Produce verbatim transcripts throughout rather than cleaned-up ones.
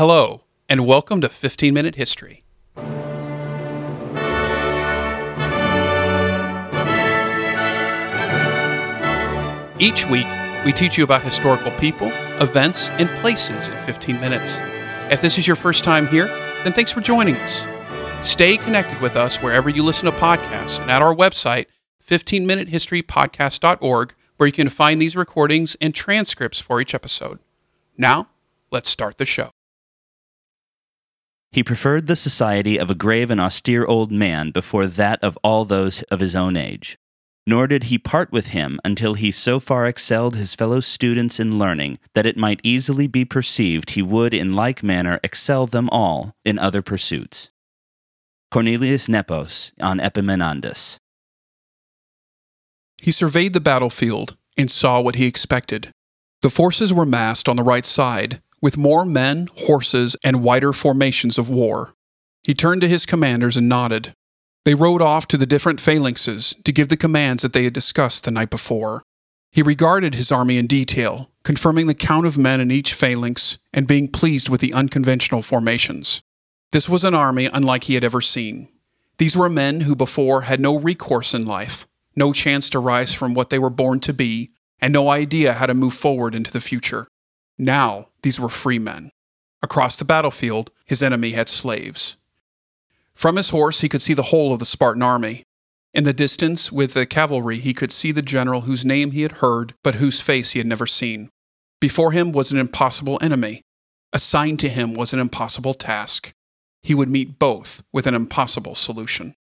Hello, and welcome to fifteen minute History. Each week, we teach you about historical people, events, and places in fifteen minutes. If this is your first time here, then thanks for joining us. Stay connected with us wherever you listen to podcasts and at our website, fifteen minute history podcast dot org, where you can find these recordings and transcripts for each episode. Now, let's start the show. He preferred the society of a grave and austere old man before that of all those of his own age. Nor did he part with him until he so far excelled his fellow students in learning that it might easily be perceived he would in like manner excel them all in other pursuits. Cornelius Nepos on Epaminondas. He surveyed the battlefield and saw what he expected. The forces were massed on the right side, with more men, horses, and wider formations of war. He turned to his commanders and nodded. They rode off to the different phalanxes to give the commands that they had discussed the night before. He regarded his army in detail, confirming the count of men in each phalanx and being pleased with the unconventional formations. This was an army unlike he had ever seen. These were men who before had no recourse in life, no chance to rise from what they were born to be, and no idea how to move forward into the future. Now, these were free men. Across the battlefield, his enemy had slaves. From his horse, he could see the whole of the Spartan army. In the distance, with the cavalry, he could see the general whose name he had heard, but whose face he had never seen. Before him was an impossible enemy. Assigned to him was an impossible task. He would meet both with an impossible solution.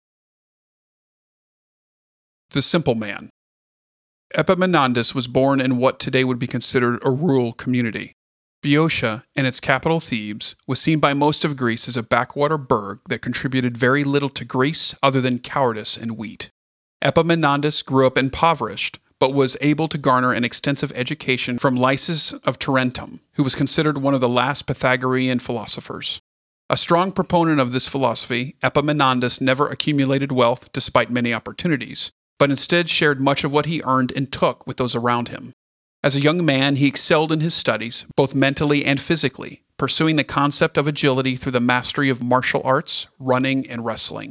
The Simple Man. Epaminondas was born in what today would be considered a rural community. Boeotia, and its capital Thebes, was seen by most of Greece as a backwater burg that contributed very little to Greece other than cowardice and wheat. Epaminondas grew up impoverished, but was able to garner an extensive education from Lysis of Tarentum, who was considered one of the last Pythagorean philosophers. A strong proponent of this philosophy, Epaminondas never accumulated wealth despite many opportunities, but instead shared much of what he earned and took with those around him. As a young man, he excelled in his studies, both mentally and physically, pursuing the concept of agility through the mastery of martial arts, running, and wrestling.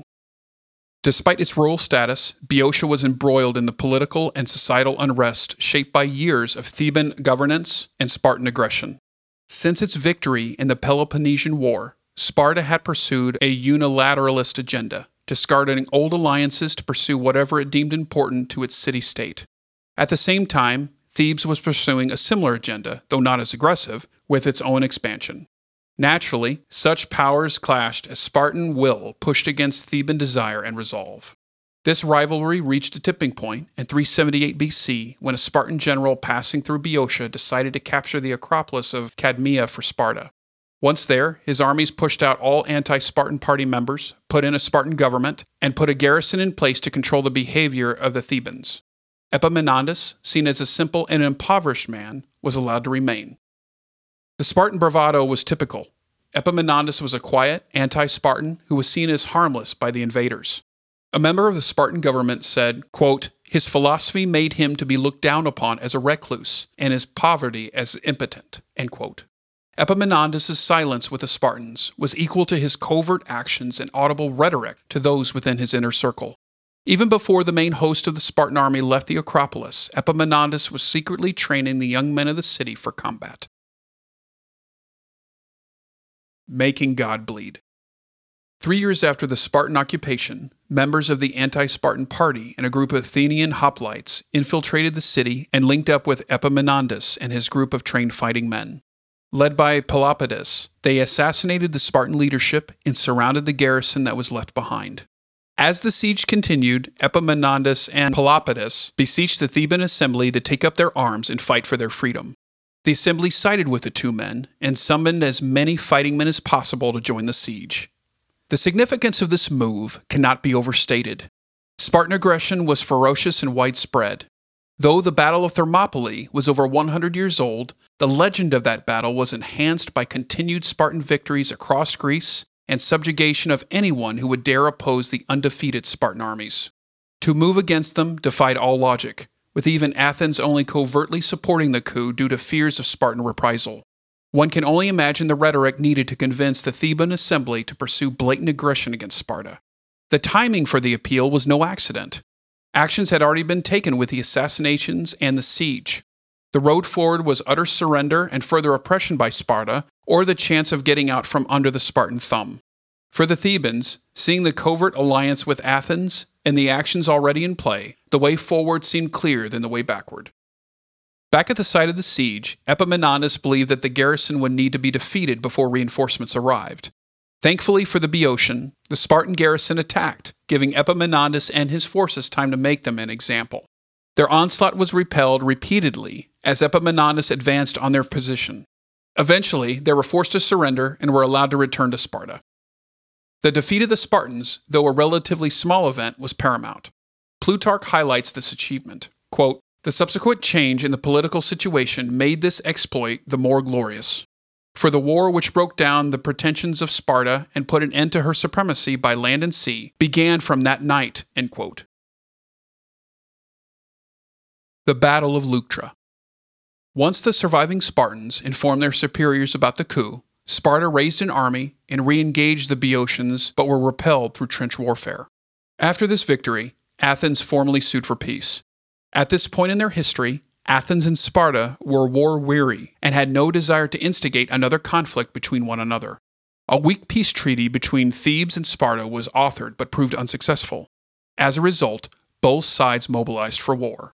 Despite its rural status, Boeotia was embroiled in the political and societal unrest shaped by years of Theban governance and Spartan aggression. Since its victory in the Peloponnesian War, Sparta had pursued a unilateralist agenda, discarding old alliances to pursue whatever it deemed important to its city-state. At the same time, Thebes was pursuing a similar agenda, though not as aggressive, with its own expansion. Naturally, such powers clashed as Spartan will pushed against Theban desire and resolve. This rivalry reached a tipping point in three seventy-eight B C when a Spartan general passing through Boeotia decided to capture the Acropolis of Cadmea for Sparta. Once there, his armies pushed out all anti-Spartan party members, put in a Spartan government, and put a garrison in place to control the behavior of the Thebans. Epaminondas, seen as a simple and impoverished man, was allowed to remain. The Spartan bravado was typical. Epaminondas was a quiet, anti-Spartan who was seen as harmless by the invaders. A member of the Spartan government said, quote, "His philosophy made him to be looked down upon as a recluse, and his poverty as impotent," end quote. Epaminondas' silence with the Spartans was equal to his covert actions and audible rhetoric to those within his inner circle. Even before the main host of the Spartan army left the Acropolis, Epaminondas was secretly training the young men of the city for combat. Making God bleed. Three years after the Spartan occupation, members of the anti-Spartan party and a group of Athenian hoplites infiltrated the city and linked up with Epaminondas and his group of trained fighting men. Led by Pelopidas, they assassinated the Spartan leadership and surrounded the garrison that was left behind. As the siege continued, Epaminondas and Pelopidas beseeched the Theban assembly to take up their arms and fight for their freedom. The assembly sided with the two men and summoned as many fighting men as possible to join the siege. The significance of this move cannot be overstated. Spartan aggression was ferocious and widespread. Though the Battle of Thermopylae was over one hundred years old, the legend of that battle was enhanced by continued Spartan victories across Greece and subjugation of anyone who would dare oppose the undefeated Spartan armies. To move against them defied all logic, with even Athens only covertly supporting the coup due to fears of Spartan reprisal. One can only imagine the rhetoric needed to convince the Theban assembly to pursue blatant aggression against Sparta. The timing for the appeal was no accident. Actions had already been taken with the assassinations and the siege. The road forward was utter surrender and further oppression by Sparta, or the chance of getting out from under the Spartan thumb. For the Thebans, seeing the covert alliance with Athens and the actions already in play, the way forward seemed clearer than the way backward. Back at the site of the siege, Epaminondas believed that the garrison would need to be defeated before reinforcements arrived. Thankfully for the Boeotian, the Spartan garrison attacked, giving Epaminondas and his forces time to make them an example. Their onslaught was repelled repeatedly as Epaminondas advanced on their position. Eventually, they were forced to surrender and were allowed to return to Sparta. The defeat of the Spartans, though a relatively small event, was paramount. Plutarch highlights this achievement. Quote, "The subsequent change in the political situation made this exploit the more glorious. For the war which broke down the pretensions of Sparta and put an end to her supremacy by land and sea began from that night." End quote. The Battle of Leuctra. Once the surviving Spartans informed their superiors about the coup, Sparta raised an army and re-engaged the Boeotians, but were repelled through trench warfare. After this victory, Athens formally sued for peace. At this point in their history, Athens and Sparta were war-weary and had no desire to instigate another conflict between one another. A weak peace treaty between Thebes and Sparta was authored but proved unsuccessful. As a result, both sides mobilized for war.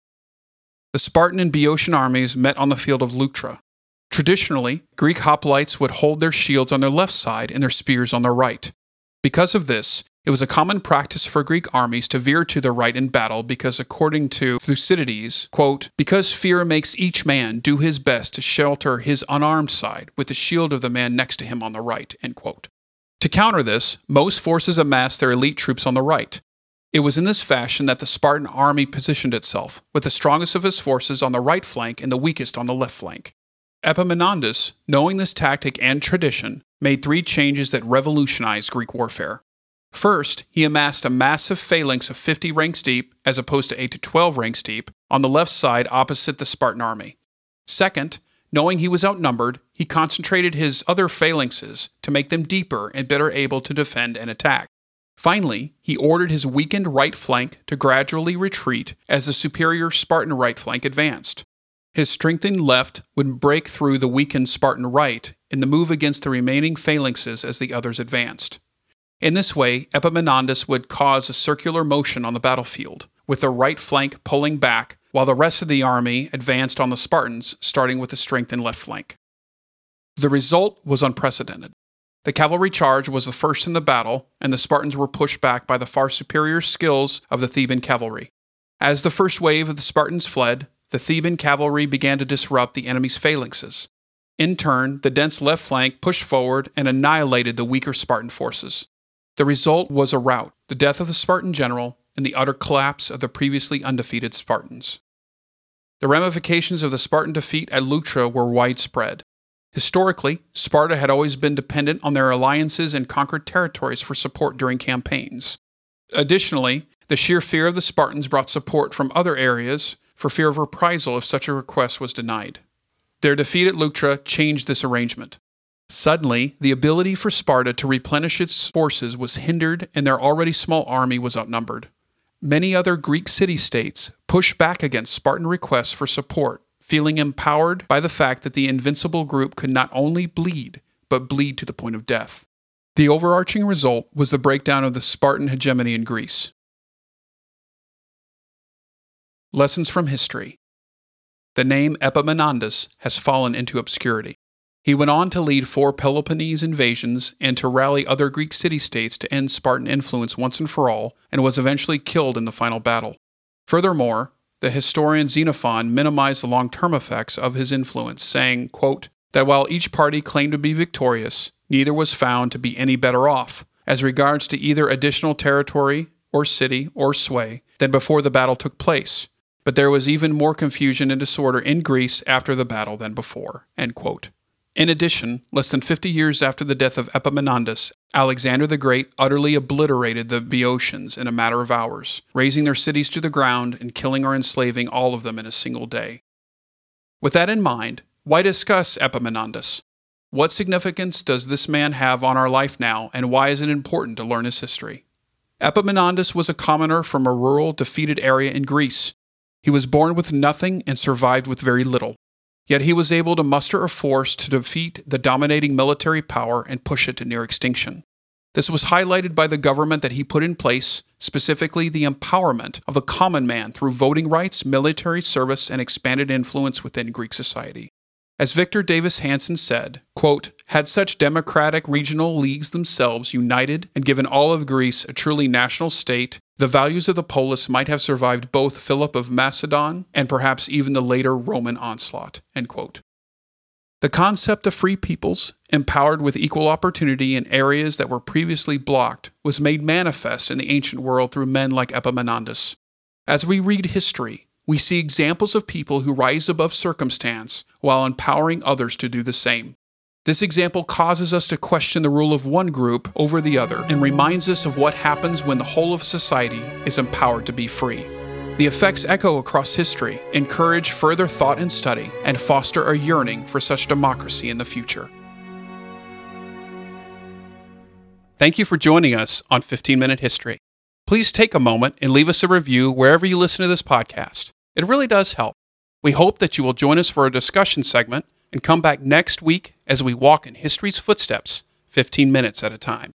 The Spartan and Boeotian armies met on the field of Leuctra. Traditionally, Greek hoplites would hold their shields on their left side and their spears on their right. Because of this, it was a common practice for Greek armies to veer to the right in battle because, according to Thucydides, quote, "because fear makes each man do his best to shelter his unarmed side with the shield of the man next to him on the right." End quote. To counter this, most forces amassed their elite troops on the right. It was in this fashion that the Spartan army positioned itself, with the strongest of his forces on the right flank and the weakest on the left flank. Epaminondas, knowing this tactic and tradition, made three changes that revolutionized Greek warfare. First, he amassed a massive phalanx of fifty ranks deep, as opposed to eight to twelve ranks deep, on the left side opposite the Spartan army. Second, knowing he was outnumbered, he concentrated his other phalanxes to make them deeper and better able to defend and attack. Finally, he ordered his weakened right flank to gradually retreat as the superior Spartan right flank advanced. His strengthened left would break through the weakened Spartan right in the move against the remaining phalanxes as the others advanced. In this way, Epaminondas would cause a circular motion on the battlefield, with the right flank pulling back, while the rest of the army advanced on the Spartans, starting with the strengthened left flank. The result was unprecedented. The cavalry charge was the first in the battle, and the Spartans were pushed back by the far superior skills of the Theban cavalry. As the first wave of the Spartans fled, the Theban cavalry began to disrupt the enemy's phalanxes. In turn, the dense left flank pushed forward and annihilated the weaker Spartan forces. The result was a rout, the death of the Spartan general, and the utter collapse of the previously undefeated Spartans. The ramifications of the Spartan defeat at Leuctra were widespread. Historically, Sparta had always been dependent on their alliances and conquered territories for support during campaigns. Additionally, the sheer fear of the Spartans brought support from other areas for fear of reprisal if such a request was denied. Their defeat at Leuctra changed this arrangement. Suddenly, the ability for Sparta to replenish its forces was hindered and their already small army was outnumbered. Many other Greek city-states pushed back against Spartan requests for support, feeling empowered by the fact that the invincible group could not only bleed, but bleed to the point of death. The overarching result was the breakdown of the Spartan hegemony in Greece. Lessons from history. The name Epaminondas has fallen into obscurity. He went on to lead four Peloponnese invasions and to rally other Greek city-states to end Spartan influence once and for all, and was eventually killed in the final battle. Furthermore, the historian Xenophon minimized the long-term effects of his influence, saying, quote, that while each party claimed to be victorious, neither was found to be any better off, as regards to either additional territory, or city, or sway, than before the battle took place. But there was even more confusion and disorder in Greece after the battle than before. End quote. In addition, less than fifty years after the death of Epaminondas, Alexander the Great utterly obliterated the Boeotians in a matter of hours, razing their cities to the ground and killing or enslaving all of them in a single day. With that in mind, why discuss Epaminondas? What significance does this man have on our life now, and why is it important to learn his history? Epaminondas was a commoner from a rural, defeated area in Greece. He was born with nothing and survived with very little. Yet he was able to muster a force to defeat the dominating military power and push it to near extinction. This was highlighted by the government that he put in place, specifically the empowerment of the common man through voting rights, military service, and expanded influence within Greek society. As Victor Davis Hanson said, quote, "Had such democratic regional leagues themselves united and given all of Greece a truly national state, the values of the polis might have survived both Philip of Macedon and perhaps even the later Roman onslaught." End quote. The concept of free peoples, empowered with equal opportunity in areas that were previously blocked, was made manifest in the ancient world through men like Epaminondas. As we read history, we see examples of people who rise above circumstance while empowering others to do the same. This example causes us to question the rule of one group over the other and reminds us of what happens when the whole of society is empowered to be free. The effects echo across history, encourage further thought and study, and foster a yearning for such democracy in the future. Thank you for joining us on fifteen minute History. Please take a moment and leave us a review wherever you listen to this podcast. It really does help. We hope that you will join us for a discussion segment and come back next week as we walk in history's footsteps, fifteen minutes at a time.